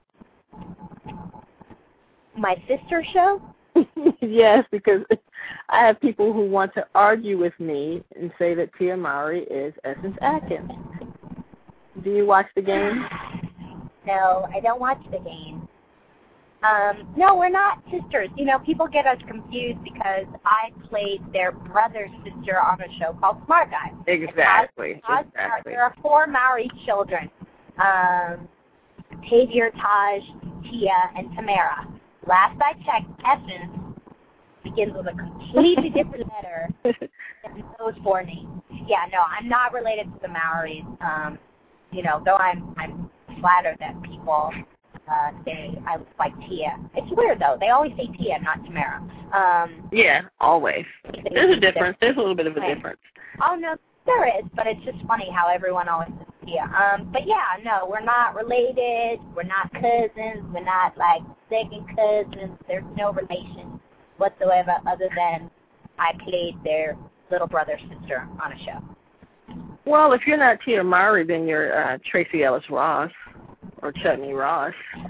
My sister's show? Yes, because I have people who want to argue with me and say that Tia Mowry is Essence Atkins. Do you watch the game? No, I don't watch the game. Um, no, we're not sisters. You know, people get us confused because I played their brother's sister on a show called Smart Guy. Exactly. Taj, exactly. There are four Mowry children, um, Tavier, Taj, Tia, and Tamara. Last I checked, Essence begins with a completely different letter than those four names. Yeah, no, I'm not related to the Mowrys. Um, you know, though I'm I'm flattered that people uh, say I look like Tia. It's weird though. They always say Tia, not Tamara. Um, yeah, always. There's a difference. There's a little bit of a right. difference. Oh no, there is, but it's just funny how everyone always says Tia. Um, but yeah, no, we're not related. We're not cousins. We're not like second cousins. There's no relation whatsoever other than I played their little brother sister on a show. Well, if you're not Tia Mowry, then you're uh, Tracy Ellis Ross or Chutney Ross.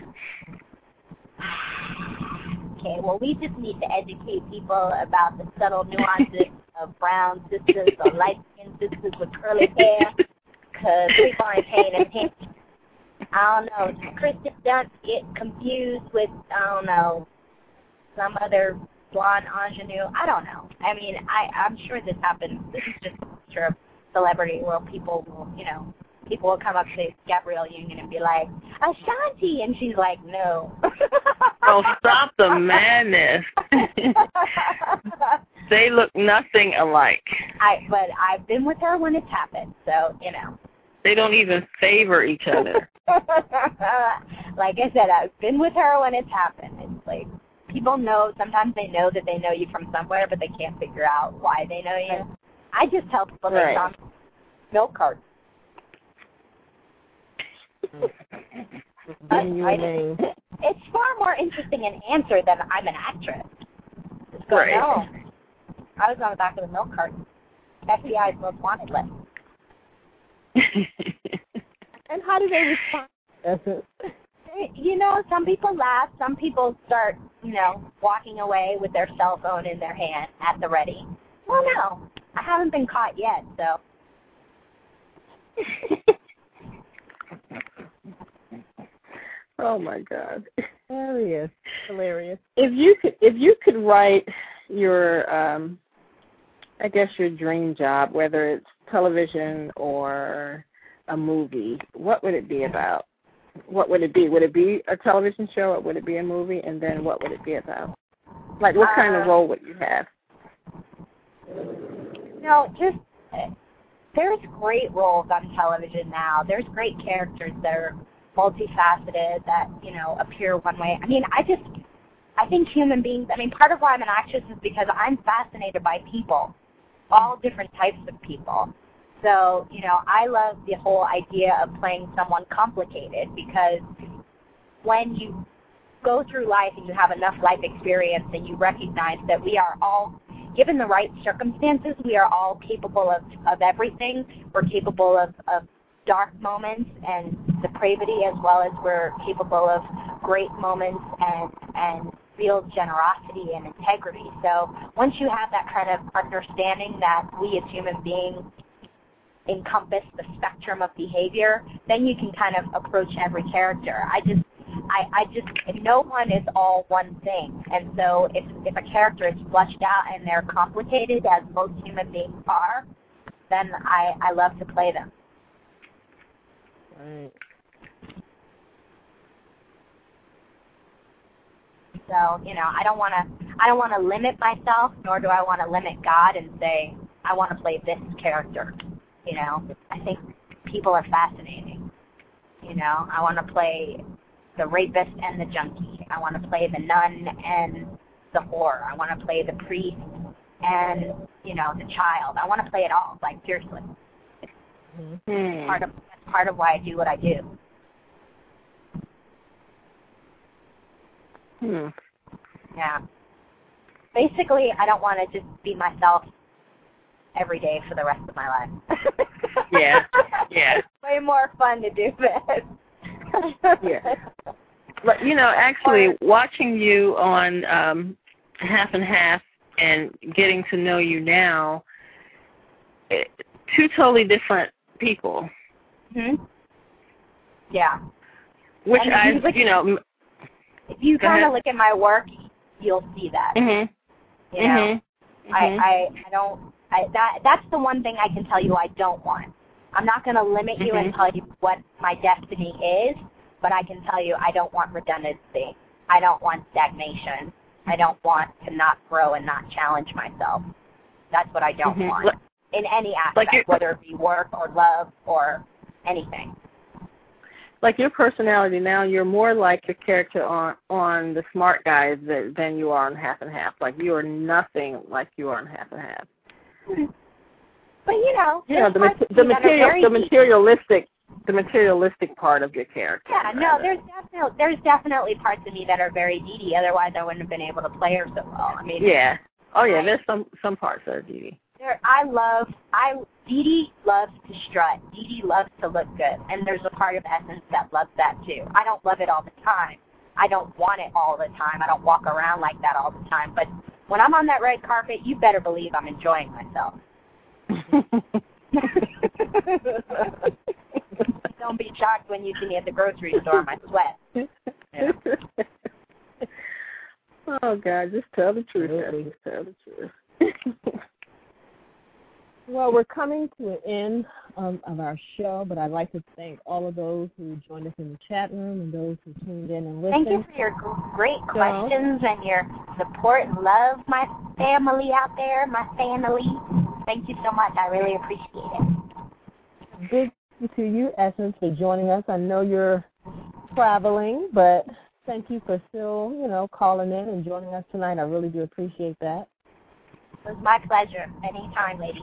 Okay, well, we just need to educate people about the subtle nuances of brown sisters or light-skinned sisters with curly hair, because people ain't paying attention. I don't know. Does Kristen Dunst get confused with, I don't know, some other blonde ingenue? I don't know. I mean, I, I'm sure this happens. This is just a picture of celebrity world. People will, you know, people will come up to Gabrielle Union and be like, Ashanti, and she's like, no. Oh, stop the madness. They look nothing alike. I, but I've been with her when it's happened, so, you know. They don't even favor each other. Like I said, I've been with her when it's happened. It's like, people know, sometimes they know that they know you from somewhere, but they can't figure out why they know you. I just tell people they right. saw milk carton. I, I, it's far more interesting an answer than I'm an actress. Just go, right. no. I was on the back of the milk carton. F B I's most wanted list. And how do they respond? That's it. You know, some people laugh. Some people start, you know, walking away with their cell phone in their hand at the ready. Well, no. I haven't been caught yet, so. Oh my God. Hilarious. Hilarious. If you could if you could write your um I guess your dream job, whether it's television or a movie, what would it be about? What would it be? Would it be a television show or would it be a movie? And then what would it be about? Like what kind uh, of role would you have? No, just there's great roles on television now. There's great characters that are multifaceted that, you know, appear one way. I mean, I just, I think human beings, I mean, part of why I'm an actress is because I'm fascinated by people, all different types of people. So, you know, I love the whole idea of playing someone complicated because when you go through life and you have enough life experience and you recognize that we are all, given the right circumstances, we are all capable of, of everything. We're capable of, of dark moments and depravity as well as we're capable of great moments and, and real generosity and integrity. So once you have that kind of understanding that we as human beings encompass the spectrum of behavior, then you can kind of approach every character. I just I, I just, no one is all one thing. And so if, if a character is fleshed out and they're complicated, as most human beings are, then I, I love to play them. Right. So, you know, I don't want to, I don't want to limit myself, nor do I want to limit God and say, I want to play this character. You know, I think people are fascinating. You know, I want to play the rapist and the junkie. I want to play the nun and the whore. I want to play the priest and, you know, the child. I want to play it all, like, seriously. Mm-hmm. Part of, that's part of why I do what I do. Hmm. Yeah. Basically, I don't want to just be myself every day for the rest of my life. Yeah, yeah. It's way more fun to do this. Yeah. But, you know, actually, watching you on um, Half and Half and getting to know you now, it, two totally different people. Hmm. Yeah. Which and I, you, look, you know... If you kind of look at my work, you'll see that. Mm-hmm. You know, mm-hmm. I, I, I don't... I, that that's the one thing I can tell you I don't want. I'm not going to limit you mm-hmm. and tell you what my destiny is, but I can tell you I don't want redundancy. I don't want stagnation. I don't want to not grow and not challenge myself. That's what I don't mm-hmm. want in any aspect, like whether it be work or love or anything. Like your personality now, you're more like your character on on the Smart Guys than, than you are on Half and Half. Like you are nothing like you are on Half and Half. But you know, you know the, ma- the material, the materialistic, the materialistic part of your character. Yeah, rather. no, there's definitely there's definitely parts of me that are very deedy. Otherwise, I wouldn't have been able to play her so well. I mean, yeah, oh yeah, I, there's some some parts that are deedy. There, I love I Dee Dee loves to strut. Dee Dee loves to look good, and there's a part of Essence that loves that too. I don't love it all the time. I don't want it all the time. I don't walk around like that all the time. But when I'm on that red carpet, you better believe I'm enjoying myself. Don't be shocked when you see me at the grocery store in my sweat. Yeah. Oh, God, just tell the truth. Just tell the truth. Well, we're coming to an end um, of our show, but I'd like to thank all of those who joined us in the chat room and those who tuned in and listened. Thank you for your great questions and your support and love, my family out there, my family. Thank you so much. I really appreciate it. Big thank you to you, Essence, for joining us. I know you're traveling, but thank you for still, you know, calling in and joining us tonight. I really do appreciate that. It was my pleasure. Anytime, ladies.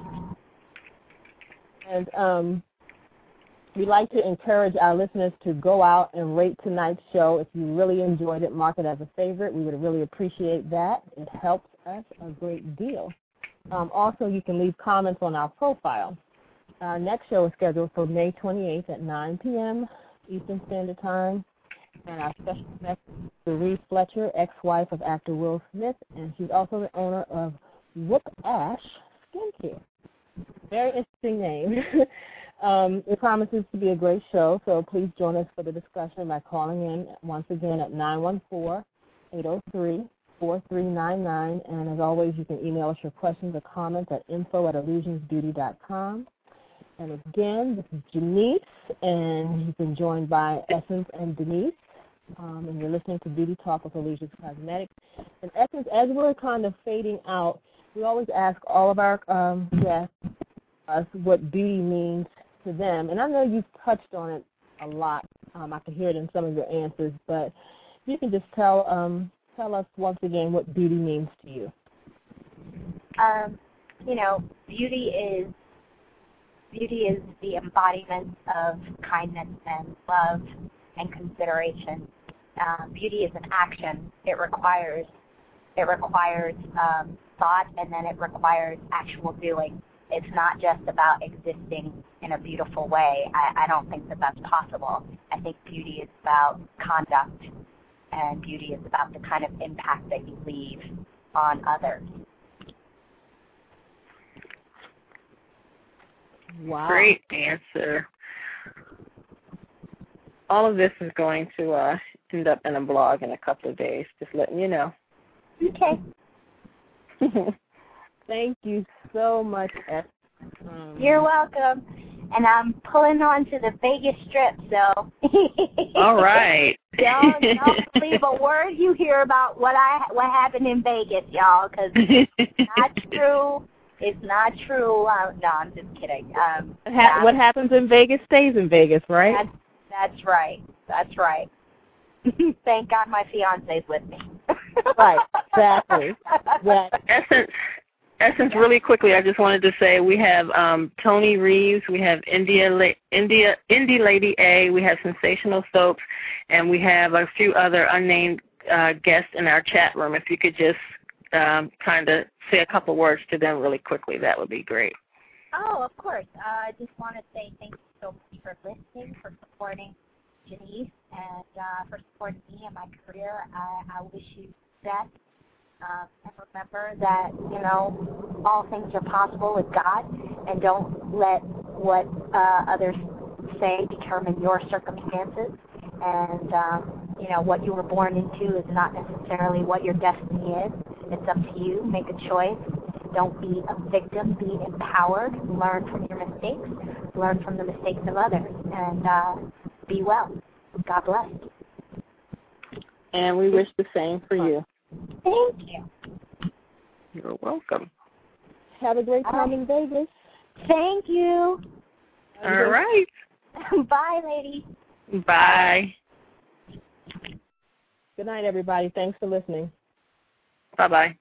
And um, we like to encourage our listeners to go out and rate tonight's show. If you really enjoyed it, mark it as a favorite. We would really appreciate that. It helps us a great deal. Um, also, you can leave comments on our profile. Our next show is scheduled for May twenty-eighth at nine p.m. Eastern Standard Time. And our special guest is Cerise Fletcher, ex-wife of actor Will Smith, and she's also the owner of Whoop Ash Skincare. Very interesting name. um, it promises to be a great show, so please join us for the discussion by calling in once again at nine one four, eight oh three, four three nine nine. And as always, you can email us your questions or comments at info at illusions beauty dot com. And again, this is Janice, and you've been joined by Essence and Denise. Um, and you're listening to Beauty Talk with Illusions Cosmetics. And Essence, as we're kind of fading out, we always ask all of our um, guests us what beauty means to them. And I know you've touched on it a lot. Um, I can hear it in some of your answers, but you can just tell um, tell us once again what beauty means to you. Um, you know, beauty is beauty is the embodiment of kindness and love and consideration. Uh, beauty is an action. It requires it requires um, thought, and then it requires actual doing. It's not just about existing in a beautiful way. I, I don't think that that's possible. I think beauty is about conduct, and beauty is about the kind of impact that you leave on others. Wow. Great answer. All of this is going to uh, end up in a blog in a couple of days, just letting you know. Okay. Thank you so much, Esther. Um, You're welcome. And I'm pulling on to the Vegas Strip, so. All right. Don't, don't believe a word you hear about what I what happened in Vegas, y'all, because it's not true. It's not true. Uh, no, I'm just kidding. Um, ha- what happens in Vegas stays in Vegas, right? That's, that's right. That's right. Thank God my fiance's with me. Right, exactly. Yeah. Essence, Essence. Really quickly, I just wanted to say we have um, Tony Reeves, we have India, La- India, Indie Lady A, we have Sensational Soaps, and we have a few other unnamed uh, guests in our chat room. If you could just um, kind of say a couple words to them really quickly, that would be great. Oh, of course. Uh, I just want to say thank you so much for listening, for supporting Janice, and uh, for supporting me in my career. I, I wish you the best. Um, and remember that, you know, all things are possible with God, and don't let what uh, others say determine your circumstances. And, um, you know, what you were born into is not necessarily what your destiny is. It's up to you. Make a choice. Don't be a victim. Be empowered. Learn from your mistakes. Learn from the mistakes of others. And uh, be well. God bless. And we wish the same for you. Thank you. You're welcome. Have a great time in Vegas. Thank you. All right. Bye, ladies. Bye. Good night, everybody. Thanks for listening. Bye-bye.